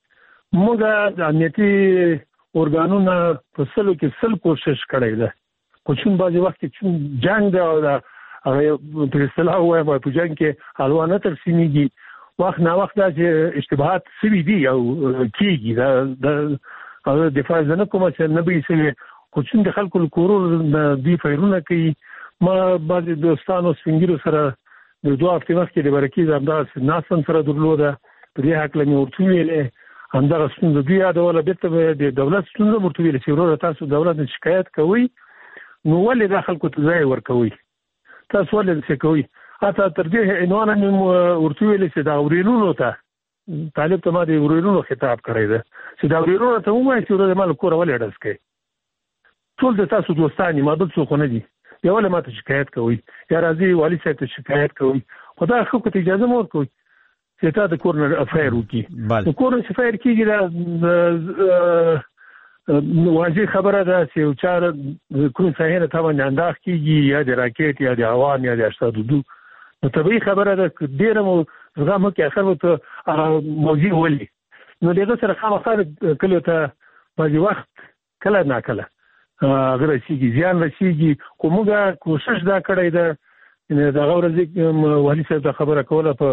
موږ د امنیتي ارګانونو په سلو کې سل کوشش کړی ده خو چون بعضې وخت کې جنګ ده او هغه په اصطلاح ووایم په جنګ کې حلوا نه ترسیمیږي وخت نا وخت دا چې اشتباهات سوي دي او کیږي د دفاع زه نه کوم چې نه به سوي خو چون د خلکو کورونو دوی فایرونه کوي. ما بعضې دوستانو سپینګیرو سره د دوه هفتې مخکې د برکیز همدغه ناسم سره درلوده په دې هکله مې ورته وویلې همدغه ستونزه دوی یادوله بېرته به د دولت ستونزه ورته ویلې چې وروره تاسو دولت نه شکایت کوئ نو ولې دا خلکو ته ځای ورکوئ تاسو ولې داسې کوئ حتی تر دې عنوانه مې ورته ویلې چې دا اورېرونو ته طالب ته ما د اورېرونو خطاب کړی ده چې دا اورېرونو ته ووایي چې وروره ما له کوره ولې ډز کوئ ټول د تاسو دوستان ما بل څوک نه دي یا ولې ماته شکایت کوي یا راځي والی صاحب ته شکایت کوي خدای خو ته اجازه مور کوي چې تا د کورنر افایر وکي د کورنر افایر کیږي دا واجب خبره ده چې چار کوم ځای ته باندې انداز کیږي یا د راکټ یا د هوا یا د اشتاد دو نو طبيعي خبره ده ډیره مو زغم کې اخر وته موجي ولي نو دغه سره خامخا کله ته باندې وخت کله نه کله اگر رسیږي ځان رسیږي کومه کوشش دا کړی ده دا غوړځي والی صاحب ته خبره کوله په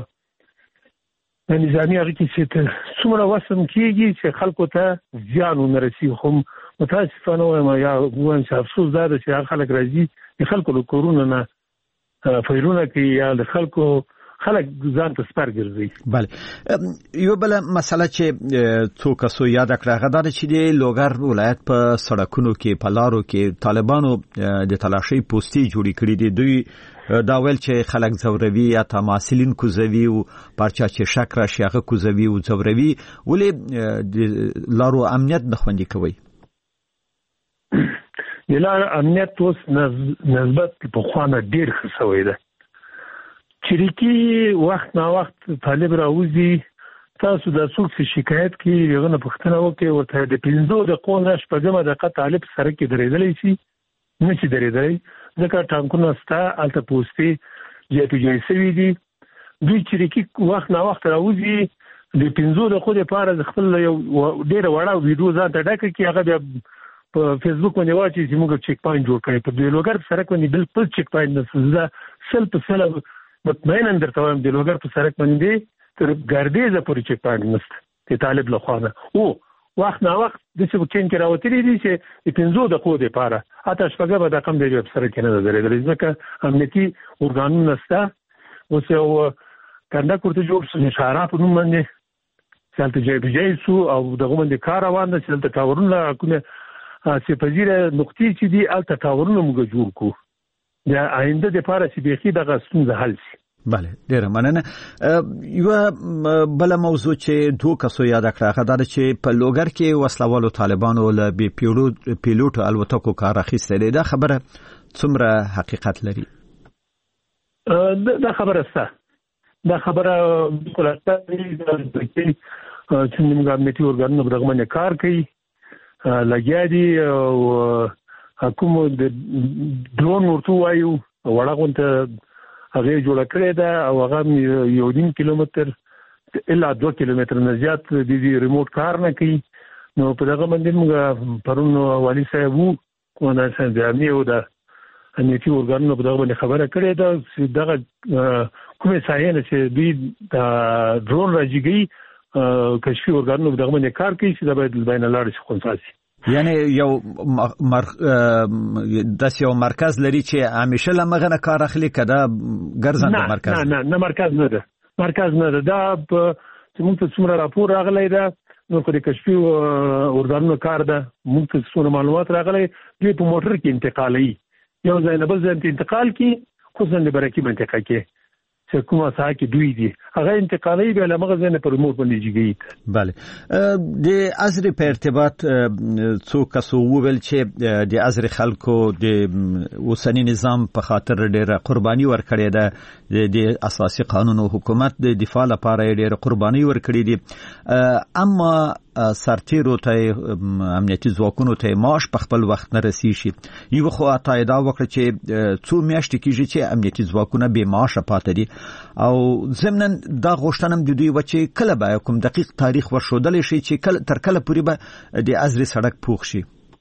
نظامی هغه کې چې څومره وسم کیږي چې خلکو ته ځان ونرسي خو متاسفانه وایم یا وایم چې افسوس دا ده چې خلک راځي د خلکو له کورونو نه فیرونه کوي یا د خلکو خلک ځان ته سپار ګرځي. بله یو بل مسله چې څوک سو یاد کړه غدا چې د لوګر ولایت په سړکونو کې په لارو کې طالبانو د تلاشي پوسټي جوړې کړې دي دوی دا ویل چې خلک زوروي یا تماسلین کوزوي او پرچا چې شک راشي هغه کوزوي او زوروي ولې د لارو امنیت نه خوندي کوي. د لارو امنیت اوس نسبت په خوانه ډیر خسوي ده چریکی وخت نا وخت طالب راوځي تاسو د څوک چې شکایت کوي یو نه پوښتنه وکړي ورته د پنځو دقیقو نه شپږمه دقیقه طالب سره کې درېدلی شي نه شي درېدلی ځکه ټانکونه ستا هلته پوستې جای په جای سوي دي دوی چې وخت نا وخت راوځي د پنځو دقیقو دپاره خپل یو ډېره وړه ویډیو ځان ته ډکه کړي هغه بیا په فیسبوک باندې واچوي چې موږ چیک پاینټ جوړ کړی په د لوګر په سړک باندې بلکل چیک پاینټ نشته زه سل په سله مطمئنا درته وایم د لوګر په سړک باندې تر ګردیزه پورې چیک پاینټ نشته د طالب له خوا نه او وخت نا وخت داسې په چین کې راوتلي دي چې د پنځو دقیقو دپاره حتی شپږمه دقیقه هم د یوې په سړک کې نه ده درېدلې ځکه امنیتي ارګانونه شته اوس یو کنډک ورته جوړ شو نشاره په نوم باندې چې هلته جای په جای شو او دغه باندې کار روان ده چې هلته ټاورونه کومه سپذیره نقطې چې دي هلته ټاورونه موږ جوړ کړو د آینده دپاره چې بیخي دغه ستونزه حل شي. بله ډیره مننه. یوه بله موضوع چې دوه کسو یاد کړه هغه دا چې په لوګر کې وسلوالو طالبانو له بي پیلوټ الوتکو کار اخیستی دی دا خبره څومره حقیقت لري؟ دا خبره سته دا خبره بالکل سته چې موږ امنیتي ارګانونه په دغه باندې کار کوي لګیا دي او کوم د ډرون ورته وایو وړه غونته هغه جوړ کړی دا او هغه یو نیم کیلومتر الا دوه کیلومتر نه زیات د دې ریموټ کار نه کوي نو په دغه باندې موږ پرون والي صاحب وو کومه څنګه د امنیت او د امنیتي ارګانونو په دغه باندې خبره کړې ده چې دغه کومه ځای نه چې دوی د ډرون راځي کشفي ارګانونو په دغه باندې کار کوي چې دا باید بین المللي خنثی یعنی یو مر... داس یو مرکز لري چې همیشه لمغه نه کار اخلي کده ګرځنده مرکز نه نه نه مرکز نه ده مرکز نه ده دا چې موږ ته څومره راپور راغلی ده نو په کشفي ارګانونو کار ده موږ ته څومره معلومات راغلي دوی په موټر کې انتقالي یو ځای نه بل ځای ته انتقال کی خصوصا د برکی منطقه کې چې کومه ساحه کې دوی دي هغه انتقالي به لمغه ځای نه پر موټ باندې جګی. بله د ازري په ارتباط څو کسو وویل چې د ازري خلکو د اوسنی نظام په خاطر ډېره قرباني ورکړې ده د اساسي قانون او حکومت د دفاع لپاره ډېره قرباني ورکړې دي اما سرتیرو ته امنیتي ځواکونو ته معاش په خپل وخت نه رسیږي. یو خو اتایدا وکړه چې څو میاشتې کېږي چې امنیتي ځواکونه به معاش پاتې دي او ضمن دا غوښتنه د دوی وچې کله به کوم دقیق تاریخ ورښودل شي چې کله تر کله پورې به د ازري سړک پوښ شي.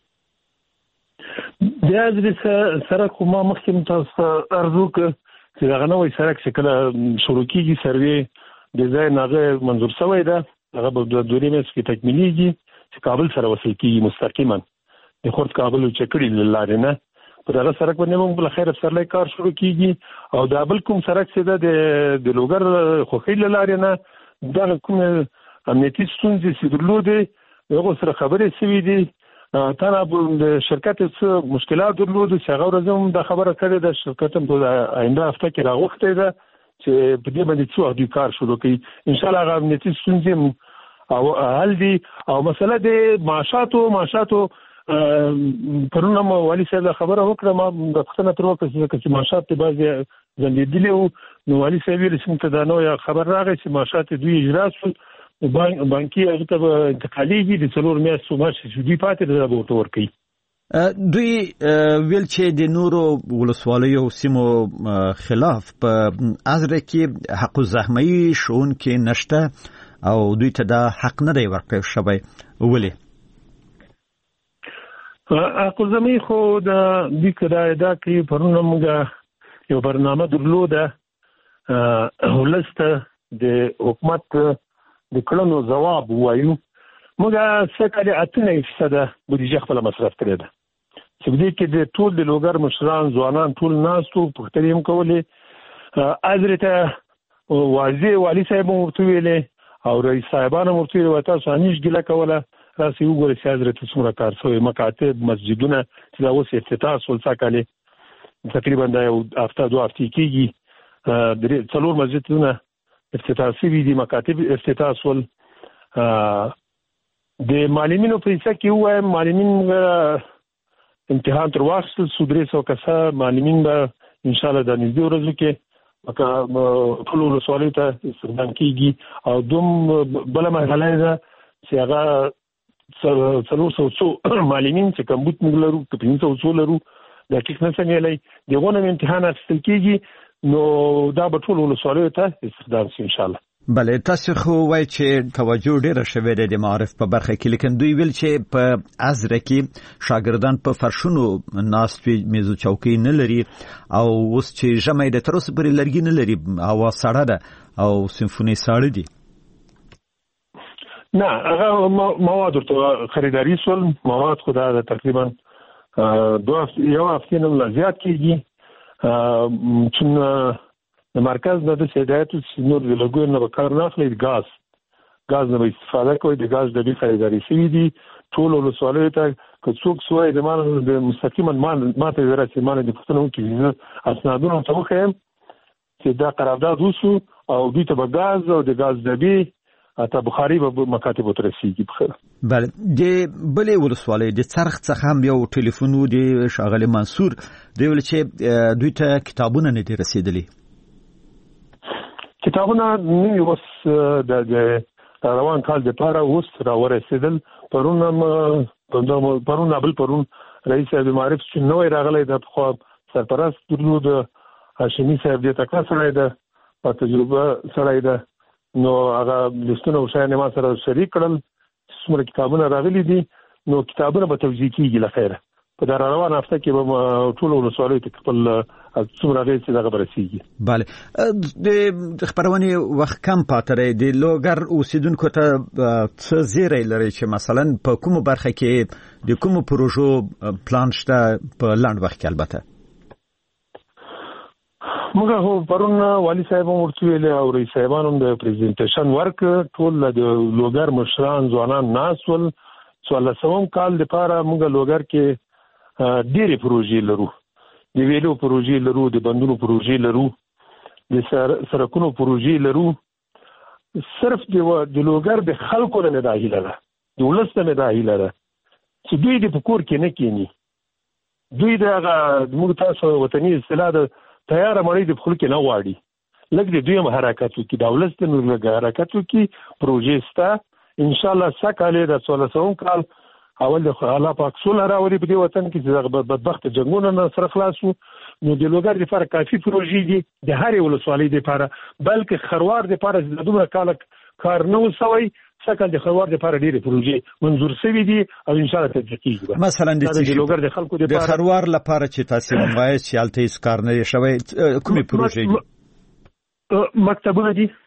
د ازري سړک ما مخکې تاسو ارزو ک چې هغه نوې سړک چې کله شروع کیږي سروې د ځای نه منظور شوی ده هغه به د دوی مېس کې تکمیلېږي چې کابل سره وصل کیږي مستقیما د خورد کابل او چکړې لارې نه په دغه سړک باندې موږ بل خیر سره کار شروع کیږي او دا بل کوم سړک چې د د لوګر خوخي لارې نه دا کوم امنیتي ستونزې چې درلودې هغه سره خبرې شوې دي تر د شرکت څخه مشکلات درلودې چې هغه ورځم د خبره کړې ده شرکت هم په آینده هفته کې راغوښته ده چې په دې باندې څو دوی کار شروع کړي ان شاء الله هغه امنیتي ستونزې او حل دي او مسله د معاشاتو معاشاتو پرونه مو والي صاحب خبره وکړه ما د پښتنه تر وکړه چې معاشات په بازي زندګي له نو والي صاحب یې سم ته دا نو خبر راغی چې معاشات دوی اجرا شول بانکي هغه ته انتقالي دي د څلور میاشتو معاش چې دوی پاتې ده به ورته ورکړي. دوی ویل چې د نورو ولسوالیو سیمو خلاف په ازره کې حق الزحمي شون کې نشته او دوی ته دا حق نه دی ورکړل شوی ولې؟ حق الزحمي خو د دې کړه دا کې پرونه موږ یو برنامه درلوده ولسته د حکومت د کړنو جواب وایو موږ څنګه اتنه فیصد بودیجه خپل مصرف کړی ده چې دې کې د ټول د لوګر مشران ځوانان ټول ناستو پښتني هم کولې حضرت واځي والي صاحب ورته ویلې او رئیس صاحبانو ورته ویل تاسو انیش ګله کوله راسي وګورئ چې حضرت څومره کار شوی مکاتب مسجدونه چې دا اوس افتتاح سول څاکاله تقریبا دا یو هفته دوه هفتې کېږي د څلور مسجدونه افتتاح شوي دي مکاتب افتتاح سول د معلمینو په حصہ کې وایم معلمین امتحان تر واخیستل سو درې سوه کسه معلمین به ان شاء الله د نږدې ورځو کې ټول ولسوالۍ ته استخدام کیږي او دوم بل مرحله ده چې هغه څلور سوه څو معلمین چې کمبود موږ لرو که پنځه سوه څو لرو دقیق نه څنګه لای دغه نه امتحان اخیستل کیږي نو دا به ټول ولسوالیو ته استخدام شي ان شاء الله. بله تاسو خو وای چې توجه ډیره شوې ده د معارف په برخه کې لیکن دوی ویل چې په ازره کې شاګردان په فرشونو ناست وي میزو چوکۍ نه لري او اوس چې ژمي د تر اوسه پورې لرګي نه لري هوا سړه ده او سمفوني ساړه دي. نه هغه مواد ورته خریداري سول مواد خو دا تقریبا دوه یو هفته نه زیات کیږي چې د مرکز نه د هدایتو نور د لګور نه کار نه اخلي غاز غاز نه استفاده کوي د غاز د بي خریداري شوی دي ټول ولسوالیو ته که څوک سوی د مان د مستقیما ماته درته مان د پښتنو کې اسنادونه ته وخیم چې دا قرارداد وسو او دوی ته غاز او د غاز د بي اته بخاري به مکاتب ترسيږي بخیر. بله د بلې ولسوالۍ د څرخ څخه هم یو ټلیفون و د شاغلی منصور دی ول چې دوی ته کتابونه نه دي رسیدلي. کتابونه نوی اوس د روان کال د پاره اوس را ورسېدل پرون پرون بل پرون رئیس د معارف چې نوې راغلی د خو سرپرست درلود هاشمي صاحب د تکړه سره د په تجربه سره د نو هغه لستونه او شایانه ما سره شریک کړل څومره کتابونه راغلي دي نو کتابونه به توزیع کیږي لخيره په دا روان هفته کې به ټول ولسوالیو ته خپل څومره غوښتي دغه برسیږي. بله د خبرونه وخت کم پاتره د لوګر اوسیدونکو ته څه زیری لري چې مثلا په کومه برخه کې د کومو پروژو پلان شته په لاند وخت کې البته موږ هو پرون والی صاحب ورته ویل او رئیس صاحبانو د پریزنټیشن ورک ټول د لوګر مشران ځوانان ناسول سوال سوم کال لپاره موږ لوګر کې ډېرې پروژې لرو د ویلو پروژې لرو د بندونو پروژې لرو د سرکونو پروژې لرو صرف د لوګر د خلکو نه دا هیله ده د ولس نه دا هیله ده چې دوی د پکور کې نه کینی دوی دغه موږ تاسو وطني اصطلاح د تیار مړی د خلکو نه واړي لکه د دوی هم حرکت وکړي د ولس ته نور حرکت وکړي پروژې ستا ان شاء الله سکهاله د څولسم کال اول د الله پاک سول راوړي په دې وطن کې چې بدبخت جنگونه نه سره خلاصو نو د لوګر لپاره کافي پروژې دي د هر ولسوالۍ لپاره بلکې خروار لپاره د دومره کال کار نه وسوي څنګه د خروار لپاره ډېرې پروژې منظور شوي دي او ان شاء الله تطبیق کیږي. مثلا د لوګر د خلکو د خروار لپاره چې تاسو وایي چې الته هیڅ کار نه شوی کومې پروژې دي؟ مکتبونه دي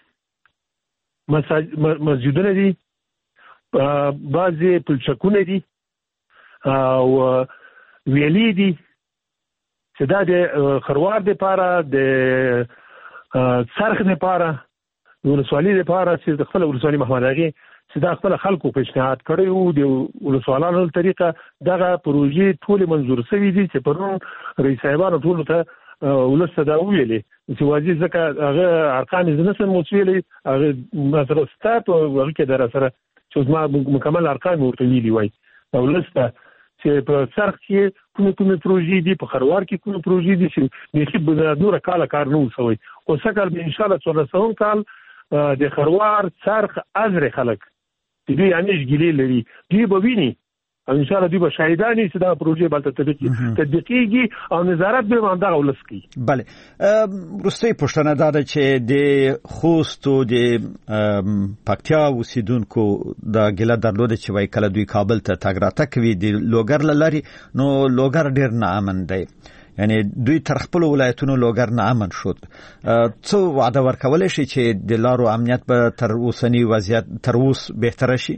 مسجدونه دي بعضی پلچکونه دي او ویلي دي چې دا د خروار لپاره د څرخ لپاره د ولسوالۍ لپاره چې د خپل ولسوالۍ محمد اغي چې دا خپل خلکو پیشنهاد کړی وو د ولسوالانو طریقه دغه پروژې ټول منظور شوي دي چې پرون رئیس صاحبانو ټول ته ولسته دا ویلي چې واجی ځکه هغه ارقام نه سم موسویلي هغه مثلا ستات او هغه کې در سره چې ما مکمل ارقام ورته ویلي وای ولسته چې په څرخ کې کومه کومه پروژې دي په خروار کې کومه پروژې دي چې د هیڅ نور کال کار نه وسوي او څنګه به ان شاء الله څلورم کال د خروار څرخ ازر خلک دې یعنی ګیلې لري دې به ویني ان شاء الله دوی به شاهدانی چې دا پروژې بل ته تطبیقیږي او نظارت به باندې غولس کی. بله روسي پښتنه دا ده چې د خوست او د پکتیا اوسیدونکو د ګله درلود چې وای کله دوی کابل ته تګ راتګ کوي د لوګر لاري نو لوګر ډیر نه امن دی یعنی دوی تر خپل ولایتونو لوګر نه امن شود څو وعده ورکول شي چې د لارو امنیت به تر اوسنی وضعیت تر اوس بهتر شي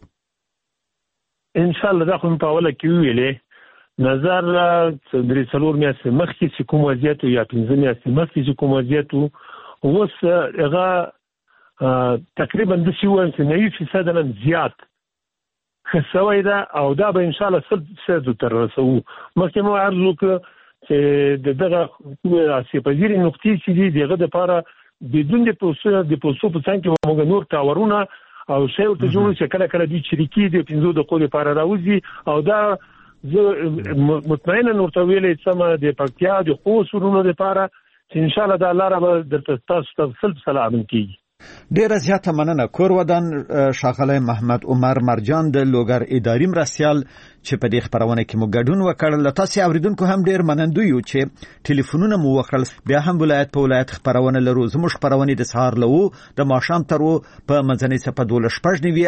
ان شاء الله دا خو په اوله کې ویلې نظر درې څلور میاشتې مخکې چې کوم وضعیت یا پنځه میاشتې مخکې چې کوم وضعیت اوس هغه تقریبا د شیوان چې نوي فیصد نه زیات خسوي دا او دا به ان شاء الله سل فیصد تر رسو مخکې مو عرض وکړ چې دغه سیپازيري نقطې چې دي دغه د لپاره بدون د پوسټ د پوسټ په څنګه کې موږ نور تاورونه او شی ورته جوړ چې کله کله دوی شریکي دي پنځو د قول لپاره راوځي او دا زه مطمئنا ورته ویلې سم د پکتیا د خوست ورونو لپاره چې ان شاء الله د الله رب درته تاسو ته سل سلام کیږي. ډیره زیاته مننه. کور ودان ښاغلی محمد عمر مرجان د لوګر اداري مرستیال چې په دې خبرونه کې مو ګډون وکړ. له تاسو اوریدونکو هم ډیر منندوی یو چې ټلیفونونه مو وکړل. بیا هم ولایت په ولایت خبرونه لرو. زموږ خبرونه د سهار له و د ماښام تر و په منځنۍ سپه دولس شپږ نوي